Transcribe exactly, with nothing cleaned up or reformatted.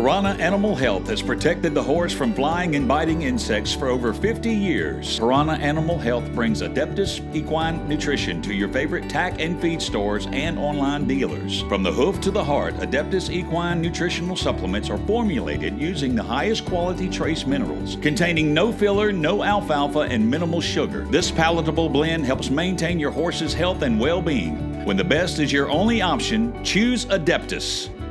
Piranha Animal Health has protected the horse from flying and biting insects for over fifty years. Piranha Animal Health brings Adeptus Equine Nutrition to your favorite tack and feed stores and online dealers. From the hoof to the heart, Adeptus Equine nutritional supplements are formulated using the highest quality trace minerals, containing no filler, no alfalfa, and minimal sugar. This palatable blend helps maintain your horse's health and well-being. When the best is your only option, choose Adeptus.